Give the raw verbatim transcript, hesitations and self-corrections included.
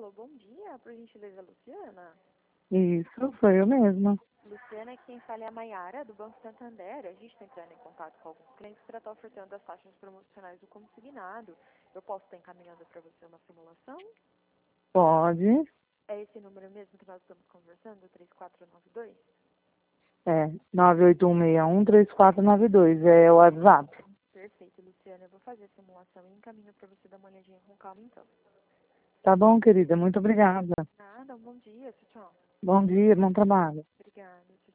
Alô, bom dia, por gentileza, Luciana. Isso, sou eu mesma. Luciana, quem fala é a Maiara, do Banco Santander. A gente está entrando em contato com alguns clientes para estar ofertando as taxas promocionais do consignado. Eu posso estar encaminhando para você uma simulação? Pode. É esse número mesmo que nós estamos conversando, três quatro nove dois? É, nove oito um seis um três quatro nove dois, é o WhatsApp. Perfeito, Luciana. Eu vou fazer a simulação e encaminho para você dar uma olhadinha com calma, então. Tá bom, querida, muito obrigada. Nada, um bom dia, tchau, tchau. Bom dia, bom trabalho. Obrigada.